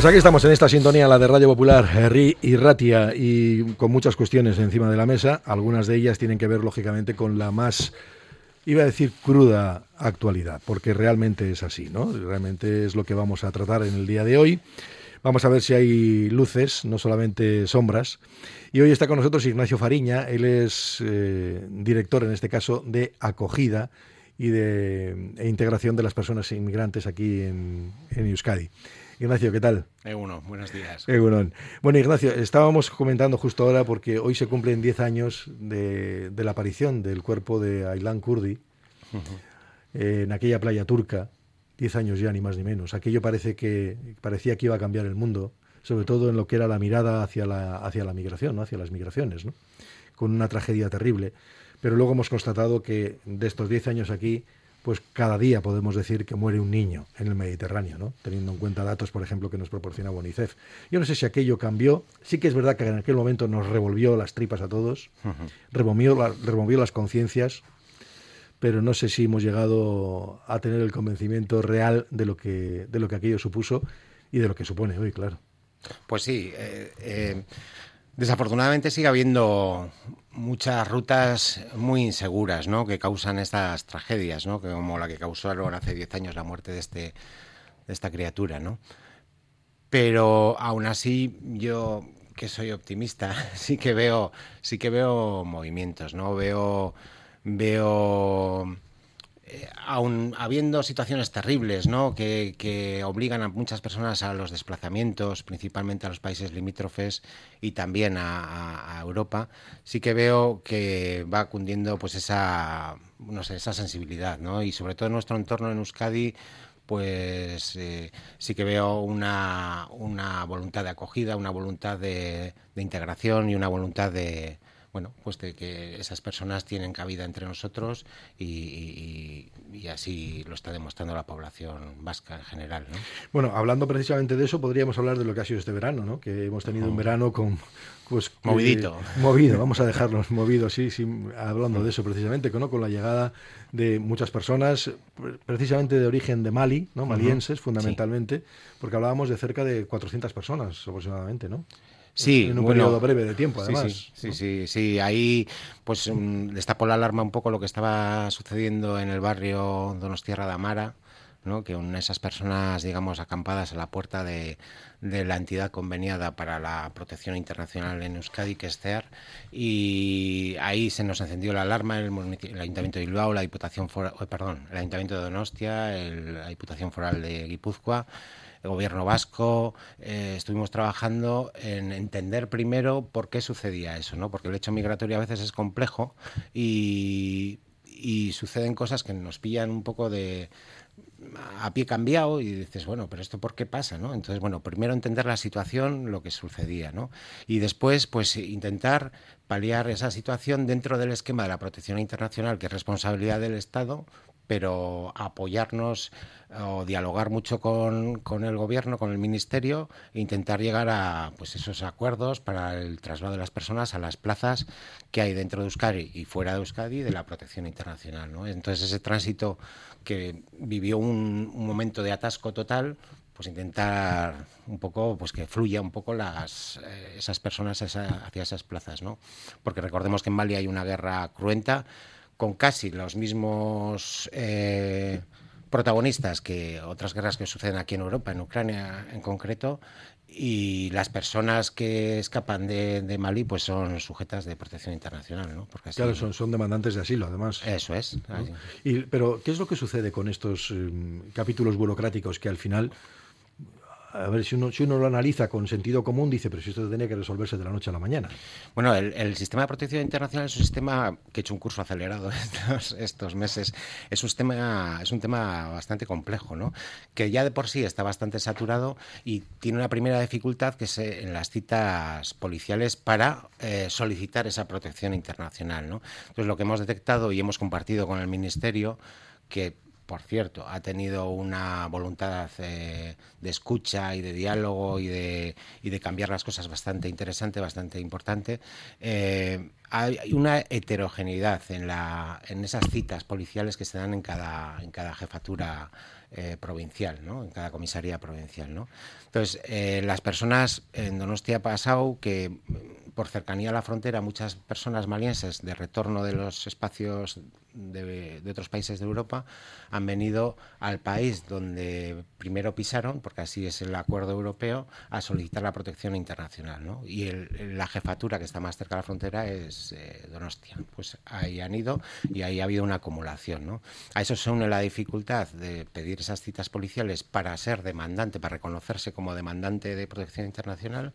Pues aquí estamos en esta sintonía, la de Radio Popular, Herri y Ratia, y con muchas cuestiones encima de la mesa. Algunas de ellas tienen que ver, lógicamente, con la más, iba a decir, cruda actualidad, porque realmente es así, ¿no? Realmente es lo que vamos a tratar en el día de hoy. Vamos a ver si hay luces, no solamente sombras. Y hoy está con nosotros Ignacio Fariña. Él es director, en este caso, de acogida y de integración de las personas inmigrantes aquí en Euskadi. Ignacio, ¿qué tal? Egunon, buenos días. Egunon. Bueno, Ignacio, estábamos comentando justo ahora porque hoy se cumplen 10 años de la aparición del cuerpo de Aylan Kurdi en aquella playa turca. 10 años ya, ni más ni menos. Aquello parecía que iba a cambiar el mundo, sobre todo en lo que era la mirada hacia la migración, ¿no? Hacia las migraciones, ¿no? Con una tragedia terrible. Pero luego hemos constatado que de estos 10 años aquí, pues cada día podemos decir que muere un niño en el Mediterráneo, ¿no? Teniendo en cuenta datos, por ejemplo, que nos proporciona UNICEF. Yo no sé si aquello cambió. Sí que es verdad que en aquel momento nos revolvió las tripas a todos, removió las conciencias, pero no sé si hemos llegado a tener el convencimiento real de lo que aquello supuso y de lo que supone hoy, claro. Pues sí, desafortunadamente sigue habiendo muchas rutas muy inseguras, ¿no?, que causan estas tragedias, ¿no?, que como la que causó hace 10 años la muerte de esta criatura, ¿no? Pero aún así, yo, que soy optimista, sí que veo movimientos, ¿no? Veo aún habiendo situaciones terribles, ¿no?, que obligan a muchas personas a los desplazamientos, principalmente a los países limítrofes y también a Europa, sí que veo que va cundiendo pues esa sensibilidad, ¿no? Y sobre todo en nuestro entorno en Euskadi, pues sí que veo una voluntad de acogida, una voluntad de integración y una voluntad de que esas personas tienen cabida entre nosotros y así lo está demostrando la población vasca en general, ¿no? Bueno, hablando precisamente de eso, podríamos hablar de lo que ha sido este verano, ¿no? Que hemos tenido un verano con... pues movido, vamos a dejarlos movidos, sí, hablando de eso precisamente, ¿no? Con la llegada de muchas personas, precisamente de origen de Mali, ¿no? Malienses, fundamentalmente, sí. Porque hablábamos de cerca de 400 personas aproximadamente, ¿no? Sí, en un periodo breve de tiempo, además. Sí. Ahí pues destapó la alarma un poco lo que estaba sucediendo en el barrio Donostiarra de Amara, ¿no?, que son esas personas, digamos, acampadas a la puerta de la entidad conveniada para la protección internacional en Euskadi, que es CEAR, y ahí se nos encendió la alarma el Ayuntamiento de Bilbao, el Ayuntamiento de Donostia, la Diputación Foral de Guipúzcoa, el gobierno vasco. Estuvimos trabajando en entender primero por qué sucedía eso, ¿no? Porque el hecho migratorio a veces es complejo y suceden cosas que nos pillan un poco a pie cambiado y dices, bueno, pero ¿esto por qué pasa, no? Entonces, bueno, primero entender la situación, lo que sucedía, ¿no? Y después, pues, intentar paliar esa situación dentro del esquema de la protección internacional, que es responsabilidad del Estado, pero apoyarnos o dialogar mucho con el gobierno, con el ministerio, e intentar llegar a pues esos acuerdos para el traslado de las personas a las plazas que hay dentro de Euskadi y fuera de Euskadi de la protección internacional, ¿no? Entonces ese tránsito que vivió un momento de atasco total, pues intentar un poco pues que fluya un poco esas personas hacia esas plazas, ¿no? Porque recordemos que en Mali hay una guerra cruenta con casi los mismos protagonistas que otras guerras que suceden aquí en Europa, en Ucrania en concreto, y las personas que escapan de Mali pues son sujetas de protección internacional, ¿no? Porque así, claro, son demandantes de asilo, además. Eso es. ¿No? Pero, ¿qué es lo que sucede con estos capítulos burocráticos que al final... A ver, si uno lo analiza con sentido común, dice, pero si esto tenía que resolverse de la noche a la mañana. Bueno, el sistema de protección internacional es un sistema que he hecho un curso acelerado estos meses. Es un tema bastante complejo, ¿no? Que ya de por sí está bastante saturado y tiene una primera dificultad, que es en las citas policiales para solicitar esa protección internacional, ¿no? Entonces, lo que hemos detectado y hemos compartido con el Ministerio, que por cierto, ha tenido una voluntad de escucha y de diálogo y de cambiar las cosas bastante interesante, bastante importante. Hay una heterogeneidad en esas citas policiales que se dan en cada jefatura provincial, ¿no? En cada comisaría provincial, ¿no? Entonces, las personas en Donostia ha pasado que, por cercanía a la frontera, muchas personas malienses de retorno de los espacios de otros países de Europa han venido al país donde primero pisaron, porque así es el acuerdo europeo, a solicitar la protección internacional, ¿no? Y la jefatura que está más cerca de la frontera es Donostia. Pues ahí han ido y ahí ha habido una acumulación, ¿no? A eso se une la dificultad de pedir esas citas policiales para ser demandante, para reconocerse como demandante de protección internacional.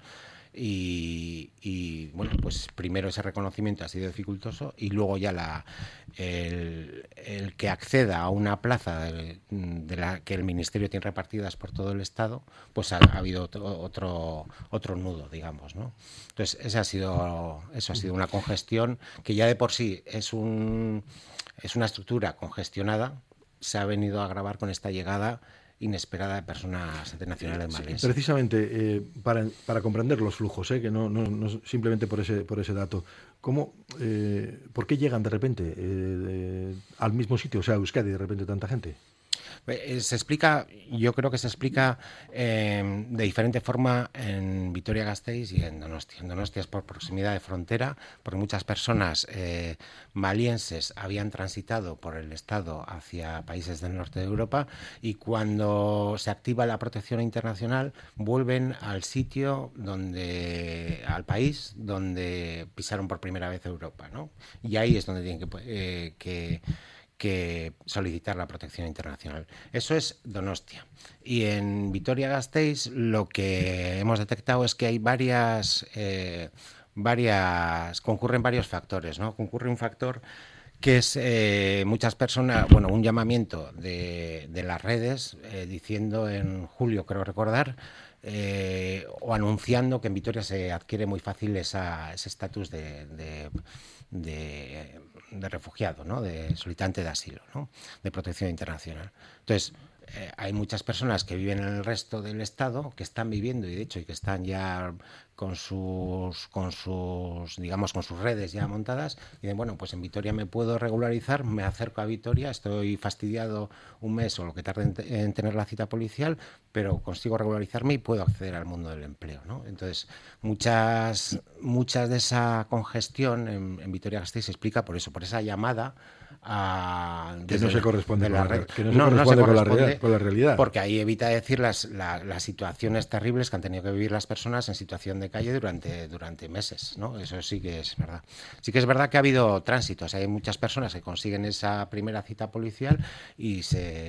Y bueno, pues primero ese reconocimiento ha sido dificultoso y luego ya el que acceda a una plaza de la que el Ministerio tiene repartidas por todo el Estado, pues ha habido otro nudo, digamos, ¿no? Entonces eso ha sido una congestión que ya de por sí es una estructura congestionada, se ha venido a agravar con esta llegada inesperada de personas internacionales malienses. Sí, precisamente para comprender los flujos, que no simplemente por ese dato, ¿por qué llegan de repente al mismo sitio, o sea, a Euskadi, de repente tanta gente? Yo creo que se explica de diferente forma en Vitoria-Gasteiz y en Donostia. En Donostia es por proximidad de frontera, porque muchas personas malienses habían transitado por el Estado hacia países del norte de Europa y cuando se activa la protección internacional vuelven al sitio al país donde pisaron por primera vez Europa, ¿no? Y ahí es donde tienen que solicitar la protección internacional. Eso es Donostia. Y en Vitoria-Gasteiz lo que hemos detectado es que hay concurren varios factores, ¿no? Concurre un factor que es muchas personas, un llamamiento de las redes diciendo en julio, creo recordar, o anunciando que en Vitoria se adquiere muy fácil ese estatus de refugiado, ¿no? De solicitante de asilo, ¿no? De protección internacional. Entonces, hay muchas personas que viven en el resto del Estado, que están viviendo y de hecho y que están ya con sus redes ya montadas y dicen, bueno, pues en Vitoria me puedo regularizar, me acerco a Vitoria, estoy fastidiado un mes o lo que tarde en tener la cita policial, pero consigo regularizarme y puedo acceder al mundo del empleo, ¿no? Entonces, muchas de esa congestión en Vitoria-Gasteiz se explica por eso, por esa llamada que no se corresponde con la realidad. Porque ahí evita decir las situaciones terribles que han tenido que vivir las personas en situación de calle durante meses, ¿no? Eso sí que es verdad. Sí que es verdad que ha habido tránsitos. Hay muchas personas que consiguen esa primera cita policial y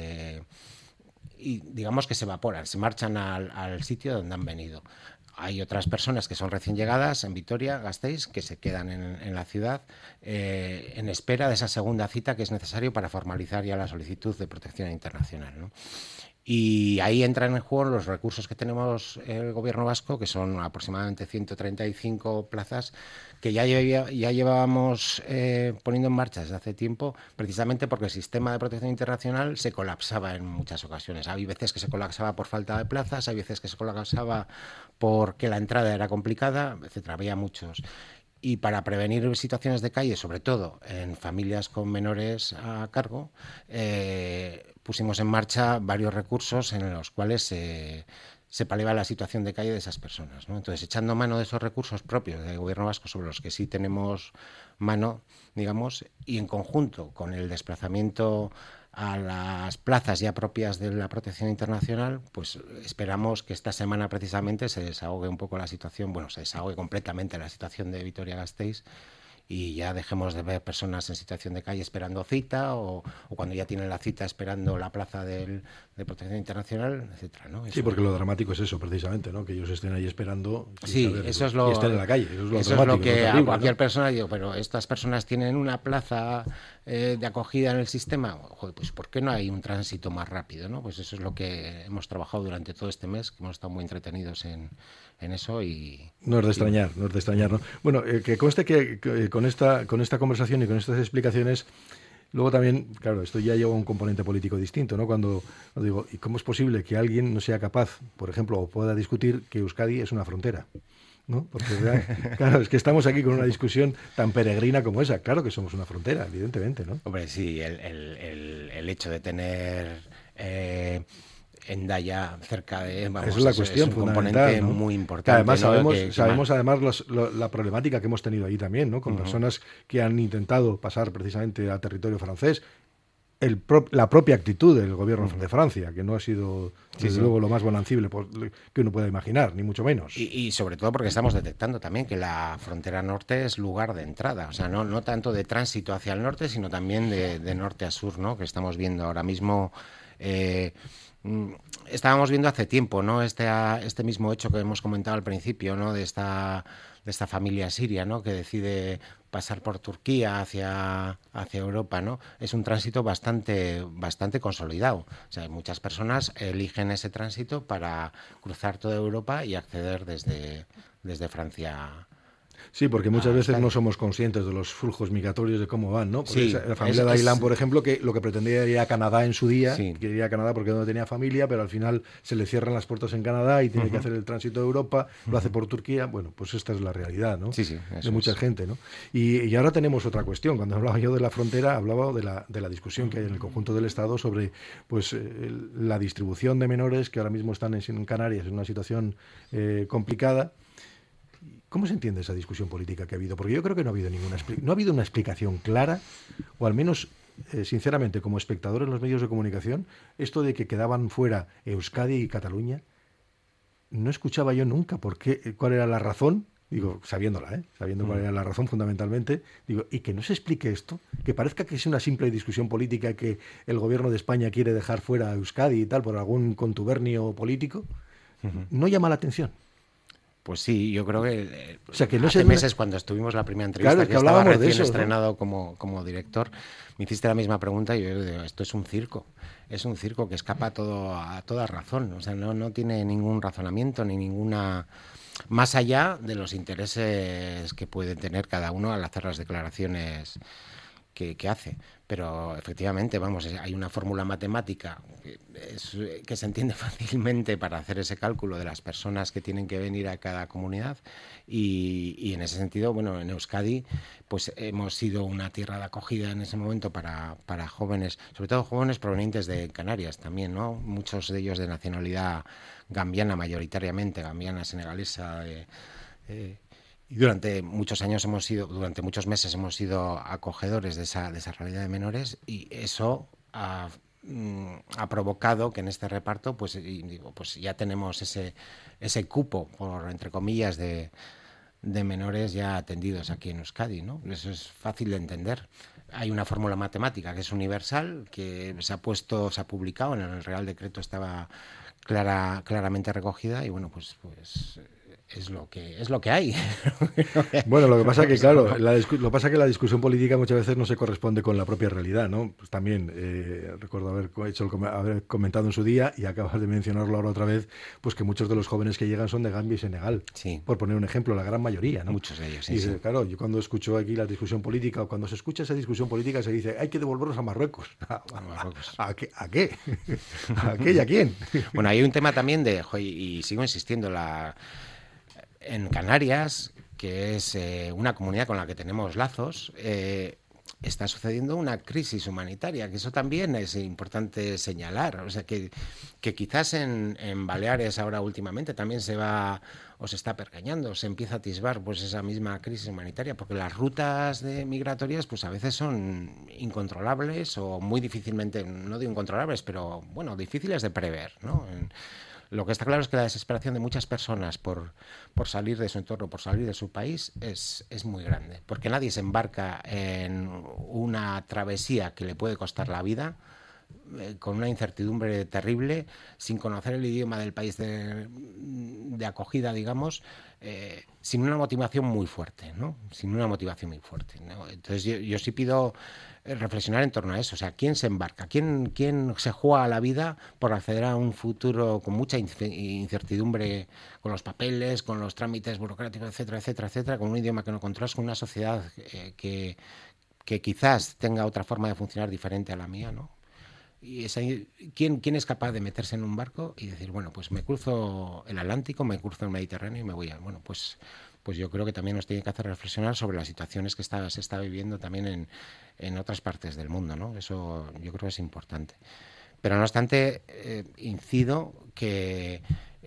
digamos que se evaporan, se marchan al sitio donde han venido. Hay otras personas que son recién llegadas en Vitoria-Gasteiz que se quedan en la ciudad en espera de esa segunda cita que es necesario para formalizar ya la solicitud de protección internacional, ¿no? Y ahí entran en juego los recursos que tenemos el gobierno vasco, que son aproximadamente 135 plazas que ya llevábamos poniendo en marcha desde hace tiempo, precisamente porque el sistema de protección internacional se colapsaba en muchas ocasiones. Hay veces que se colapsaba por falta de plazas, hay veces que se colapsaba porque la entrada era complicada, etcétera. Había muchos. Y para prevenir situaciones de calle, sobre todo en familias con menores a cargo, pusimos en marcha varios recursos en los cuales se paliaba la situación de calle de esas personas, ¿no? Entonces, echando mano de esos recursos propios del gobierno vasco sobre los que sí tenemos mano, digamos, y en conjunto con el desplazamiento a las plazas ya propias de la protección internacional, pues esperamos que esta semana precisamente se desahogue un poco la situación, se desahogue completamente la situación de Vitoria-Gasteiz y ya dejemos de ver personas en situación de calle esperando cita o cuando ya tienen la cita esperando la plaza de protección internacional, etcétera, ¿no? Sí, porque lo dramático es eso, precisamente, ¿no? Que ellos estén ahí esperando y estén en la calle. Eso es lo que a cualquier persona digo, pero estas personas tienen una plaza de acogida en el sistema, joder, pues ¿por qué no hay un tránsito más rápido, ¿no? Pues eso es lo que hemos trabajado durante todo este mes, que hemos estado muy entretenidos en eso y... No es de extrañar, ¿no? Bueno, que conste que con esta conversación y con estas explicaciones Luego también, claro, esto ya lleva un componente político distinto, ¿no? Cuando digo, ¿y cómo es posible que alguien no sea capaz, por ejemplo, o pueda discutir que Euskadi es una frontera? ¿No? Porque, claro, es que estamos aquí con una discusión tan peregrina como esa. Claro que somos una frontera, evidentemente, ¿no? Hombre, sí, el hecho de tener Hendaya cerca de... Vamos, esa es la cuestión es un fundamental, componente ¿no? muy importante. Que además ¿no? sabemos además la problemática que hemos tenido ahí también, ¿no? Con personas que han intentado pasar precisamente a territorio francés. La propia actitud del gobierno de Francia, que no ha sido, desde luego, lo más bonancible que uno pueda imaginar, ni mucho menos. Y sobre todo porque estamos detectando también que la frontera norte es lugar de entrada, o sea, no tanto de tránsito hacia el norte, sino también de norte a sur, ¿no? Que estamos viendo ahora mismo. Estábamos viendo hace tiempo, ¿no? Este mismo hecho que hemos comentado al principio, ¿no? De esta familia siria, ¿no? Que decide pasar por Turquía hacia Europa, ¿no? Es un tránsito bastante consolidado. O sea, muchas personas eligen ese tránsito para cruzar toda Europa y acceder desde Francia. Sí, porque muchas veces no somos conscientes de los flujos migratorios, de cómo van, ¿no? Porque Sí, la familia de Aylán, por ejemplo, que lo que pretendía era ir a Canadá en su día, quería ir a Canadá porque no tenía familia, pero al final se le cierran las puertas en Canadá y tiene que hacer el tránsito de Europa, lo hace por Turquía. Bueno, pues esta es la realidad, ¿no? Sí, de mucha gente, ¿no? Y ahora tenemos otra cuestión. Cuando hablaba yo de la frontera, hablaba de la discusión que hay en el conjunto del Estado sobre pues la distribución de menores que ahora mismo están en Canarias en una situación complicada. ¿Cómo se entiende esa discusión política que ha habido? Porque yo creo que no ha habido una explicación clara, o al menos, sinceramente, como espectador en los medios de comunicación, esto de que quedaban fuera Euskadi y Cataluña, no escuchaba yo nunca cuál era la razón, digo, sabiendo cuál era la razón fundamentalmente, digo, y que no se explique esto, que parezca que es una simple discusión política que el gobierno de España quiere dejar fuera a Euskadi y tal por algún contubernio político, no llama la atención. Pues sí, yo creo que, o sea, que no hace meses cuando estuvimos la primera entrevista, claro, que estaba recién eso, estrenado, ¿no? como director, me hiciste la misma pregunta y yo digo, esto es un circo que escapa a toda razón, o sea, no tiene ningún razonamiento ni ninguna... Más allá de los intereses que puede tener cada uno al hacer las declaraciones que hace. Pero efectivamente, vamos, hay una fórmula matemática que se entiende fácilmente para hacer ese cálculo de las personas que tienen que venir a cada comunidad y en ese sentido, bueno, en Euskadi pues hemos sido una tierra de acogida en ese momento para jóvenes, sobre todo jóvenes provenientes de Canarias también, ¿no? Muchos de ellos de nacionalidad gambiana mayoritariamente, gambiana, senegalesa, y durante muchos meses hemos sido acogedores de esa realidad de menores y eso ha provocado que en este reparto pues ya tenemos ese cupo, por entre comillas, de menores ya atendidos aquí en Euskadi, ¿no? Eso es fácil de entender. Hay una fórmula matemática que es universal, que se ha publicado en el Real Decreto, estaba claramente recogida y bueno, pues es lo que hay. Bueno, lo que pasa que, claro, la discusión política muchas veces no se corresponde con la propia realidad, ¿no? Pues también recuerdo haber comentado en su día, y acabas de mencionarlo ahora otra vez, pues que muchos de los jóvenes que llegan son de Gambia y Senegal, sí. Por poner un ejemplo, la gran mayoría, ¿no? Muchos de ellos, sí. Y claro, yo cuando escucho aquí la discusión política, o cuando se escucha esa discusión política, se dice, hay que devolverlos a Marruecos. ¿A qué? ¿A qué y a quién? Bueno, hay un tema también y sigo insistiendo, en Canarias, que es una comunidad con la que tenemos lazos, está sucediendo una crisis humanitaria, que eso también es importante señalar. O sea, que quizás en Baleares ahora últimamente también se está pergeñando, se empieza a atisbar pues esa misma crisis humanitaria, porque las rutas migratorias pues a veces son incontrolables o muy difícilmente, no digo incontrolables, pero bueno, difíciles de prever, ¿no? Lo que está claro es que la desesperación de muchas personas por salir de su entorno, por salir de su país, es muy grande. Porque nadie se embarca en una travesía que le puede costar la vida, con una incertidumbre terrible, sin conocer el idioma del país de acogida, digamos, sin una motivación muy fuerte, ¿no? Sin una motivación muy fuerte, ¿no? Entonces yo sí pido reflexionar en torno a eso. O sea, ¿quién se embarca? ¿Quién se juega la vida por acceder a un futuro con mucha incertidumbre, con los papeles, con los trámites burocráticos, etcétera, etcétera, etcétera, con un idioma que no controlas, con una sociedad que que quizás tenga otra forma de funcionar diferente a la mía, ¿no? Y ¿quién es capaz de meterse en un barco y decir, bueno, pues me cruzo el Atlántico, me cruzo el Mediterráneo y me voy a... Bueno, pues yo creo que también nos tiene que hacer reflexionar sobre las situaciones que se está viviendo también en otras partes del mundo, ¿no? Eso yo creo que es importante. Pero no obstante, incido que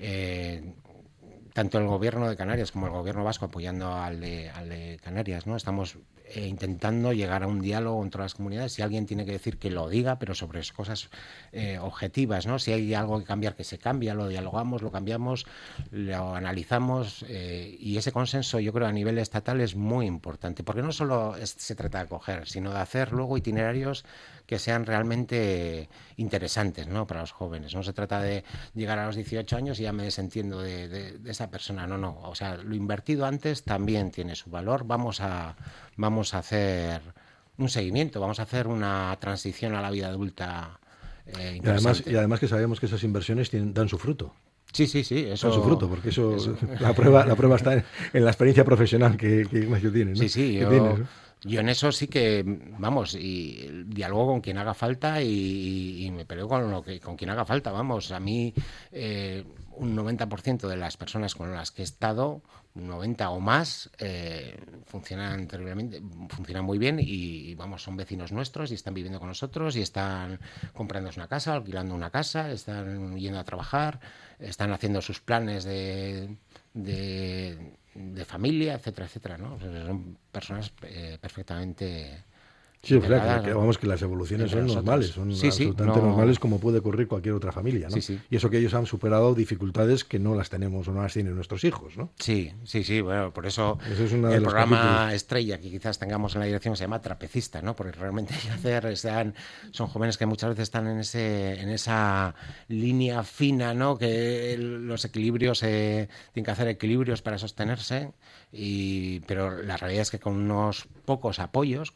tanto el gobierno de Canarias como el gobierno vasco, apoyando al de Canarias, ¿no? Estamos intentando llegar a un diálogo entre las comunidades. Si alguien tiene que decir, que lo diga, pero sobre cosas objetivas, ¿no? Si hay algo que cambiar, que se cambia, lo dialogamos, lo cambiamos, lo analizamos, y ese consenso, yo creo, a nivel estatal es muy importante, porque no solo se trata de acoger, sino de hacer luego itinerarios que sean realmente interesantes, ¿no?, para los jóvenes. No se trata de llegar a los 18 años y ya me desentiendo de esa persona. No. O sea, lo invertido antes también tiene su valor. Vamos a hacer un seguimiento, vamos a hacer una transición a la vida adulta interesante. Y además que sabemos que esas inversiones dan su fruto. Sí, eso... Dan su fruto, porque eso. La prueba está en la experiencia profesional que Ignacio tiene, ¿no? Sí, yo en eso sí que, vamos, y dialogo con quien haga falta y me peleo con quien haga falta, vamos. A mí, un 90% de las personas con las que he estado, un 90 o más, funcionan terriblemente, funcionan muy bien y, vamos, son vecinos nuestros y están viviendo con nosotros y están comprándose una casa, alquilando una casa, están yendo a trabajar, están haciendo sus planes de familia, etcétera, ¿no? O sea, son personas perfectamente... Sí, o sea, vamos, que las evoluciones son normales, son absolutamente normales, como puede ocurrir cualquier otra familia, ¿no? Sí. Y eso que ellos han superado dificultades que no las tenemos o no las tienen nuestros hijos, ¿no? Sí, bueno, por eso es el programa estrella que quizás tengamos en la dirección se llama Trapecista, ¿no? Porque realmente son jóvenes que muchas veces están en esa línea fina, ¿no? Que los equilibrios, tienen que hacer equilibrios para sostenerse, pero la realidad es que con unos pocos apoyos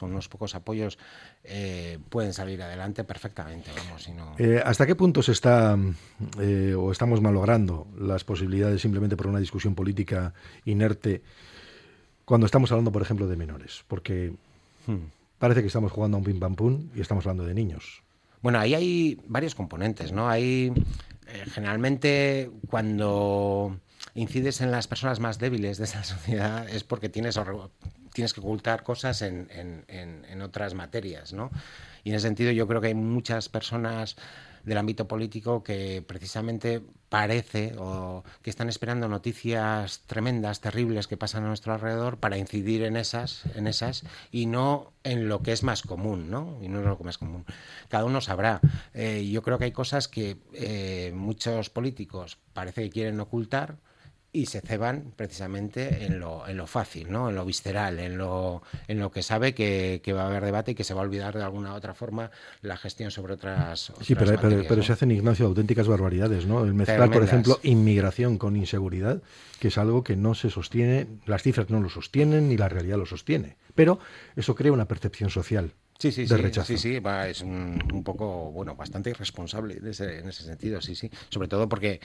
pueden salir adelante perfectamente, vamos. ¿Hasta qué punto se está o estamos malogrando las posibilidades simplemente por una discusión política inerte cuando estamos hablando, por ejemplo, de menores? Porque parece que estamos jugando a un pim pam pum y estamos hablando de niños. Bueno, ahí hay varios componentes, ¿no? Hay generalmente cuando incides en las personas más débiles de esa sociedad es porque tienes que ocultar cosas en otras materias, ¿no? Y en ese sentido yo creo que hay muchas personas del ámbito político que precisamente parece o que están esperando noticias tremendas, terribles que pasan a nuestro alrededor para incidir en esas y no en lo que es más común, ¿no? Y no en lo que es más común. Cada uno sabrá. Yo creo que hay cosas que muchos políticos parece que quieren ocultar y se ceban precisamente en lo fácil, ¿no? En lo visceral, en lo que sabe que va a haber debate y que se va a olvidar de alguna otra forma la gestión sobre otras materias, pero ¿no? Se hacen, Ignacio, auténticas barbaridades, ¿no? El mezclar, tremendas. Por ejemplo, inmigración con inseguridad, que es algo que no se sostiene, las cifras no lo sostienen ni la realidad lo sostiene, pero eso crea una percepción social. De rechazo. Sí, es un poco, bueno, bastante irresponsable en ese sentido, sí. Sobre todo porque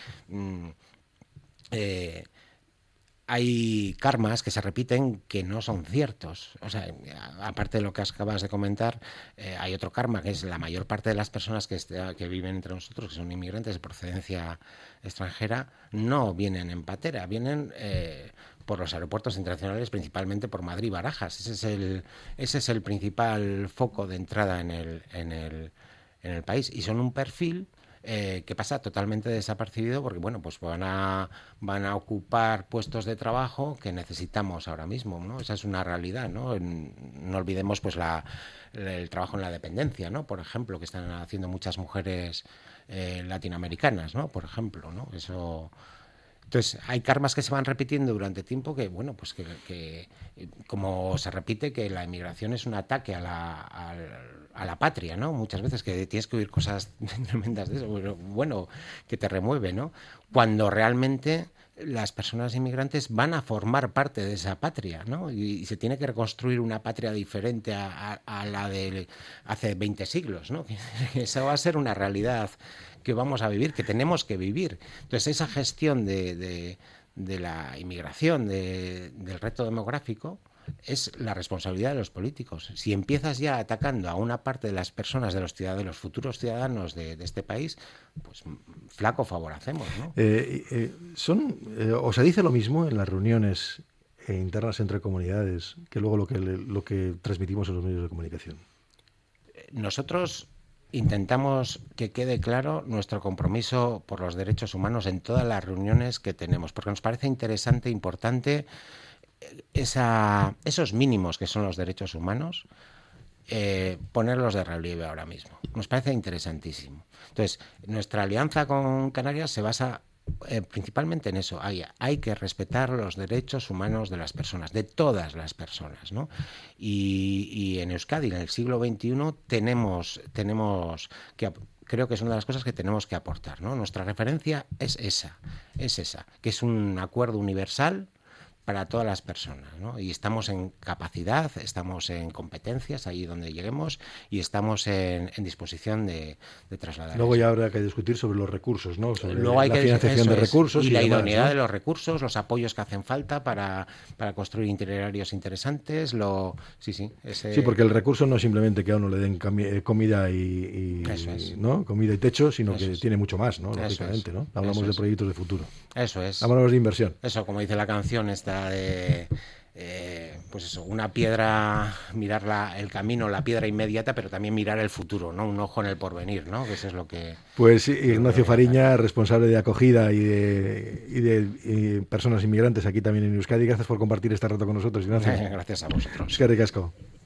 hay karmas que se repiten que no son ciertos. O sea, aparte de lo que acabas de comentar, hay otro karma, que es la mayor parte de las personas que viven entre nosotros, que son inmigrantes de procedencia extranjera, no vienen en patera, vienen por los aeropuertos internacionales, principalmente por Madrid y Barajas. Ese es el principal foco de entrada en el país, y son un perfil que pasa totalmente desapercibido porque, bueno, pues van a ocupar puestos de trabajo que necesitamos ahora mismo, ¿no? Esa es una realidad, ¿no? No olvidemos pues el trabajo en la dependencia, ¿no? Por ejemplo, que están haciendo muchas mujeres latinoamericanas, ¿no? Por ejemplo, ¿no? Eso... Entonces, hay karmas que se van repitiendo durante tiempo que, bueno, pues que como se repite que la inmigración es un ataque a la patria, ¿no? Muchas veces que tienes que oír cosas tremendas de eso, bueno, que te remueve, ¿no? Cuando realmente las personas inmigrantes van a formar parte de esa patria, ¿no? Y se tiene que reconstruir una patria diferente a la de hace 20 siglos, ¿no? Que esa va a ser una realidad que vamos a vivir, que tenemos que vivir. Entonces, esa gestión de la inmigración, del reto demográfico, es la responsabilidad de los políticos. Si empiezas ya atacando a una parte de las personas, de los ciudadanos, de los futuros ciudadanos de este país, pues flaco favor hacemos, ¿no? ¿Os se dice lo mismo en las reuniones internas entre comunidades que luego lo que transmitimos en los medios de comunicación? Nosotros intentamos que quede claro nuestro compromiso por los derechos humanos en todas las reuniones que tenemos, porque nos parece interesante, importante, esos mínimos que son los derechos humanos, ponerlos de relieve ahora mismo. Nos parece interesantísimo. Entonces, nuestra alianza con Canarias se basa principalmente en eso. Hay que respetar los derechos humanos de las personas, de todas las personas, ¿no? Y en Euskadi, en el siglo XXI, tenemos que... Creo que es una de las cosas que tenemos que aportar, ¿no? Nuestra referencia es esa, que es un acuerdo universal para todas las personas, ¿no? Y estamos en capacidad, estamos en competencias allí donde lleguemos y estamos en disposición de trasladar. Luego ya habrá que discutir sobre los recursos, ¿no? Sobre Luego hay la financiación de recursos y la demás, idoneidad, ¿no?, de los recursos, los apoyos que hacen falta para construir itinerarios interesantes. Sí, porque el recurso no es simplemente que a uno le den comida y ¿no? Comida y techo, sino que tiene mucho más, ¿no? Lógicamente, ¿no? Hablamos de proyectos de futuro. Eso es. Hablamos de inversión. Eso, como dice la canción esta de pues eso, una piedra, mirar el camino, la piedra inmediata, pero también mirar el futuro, ¿no? Un ojo en el porvenir, ¿no? Que eso es lo que... Pues Ignacio Fariña, responsable de acogida y de personas inmigrantes aquí también en Euskadi. Gracias por compartir este rato con nosotros, Ignacio. Gracias a vosotros. Eskerrik asko.